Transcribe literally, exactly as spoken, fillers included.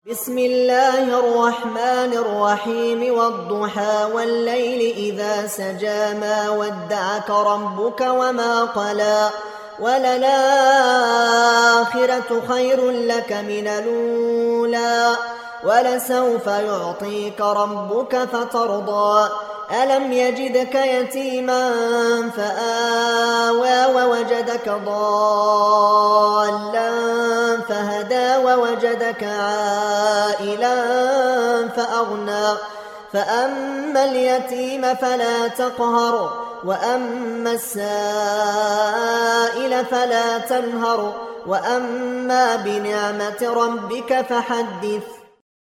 بسم الله الرحمن الرحيم والضحى والليل إذا سجى ما ودعك ربك وما قلى وللآخرة خير لك من الأولى ولسوف يعطيك ربك فترضى ألم يجدك يتيما فآوى ووجدك ضالا فهدى ووجدك عائلا فأغنى فأما اليتيم فلا تقهر وأما السائل فلا تنهر وأما بنعمة ربك فحدث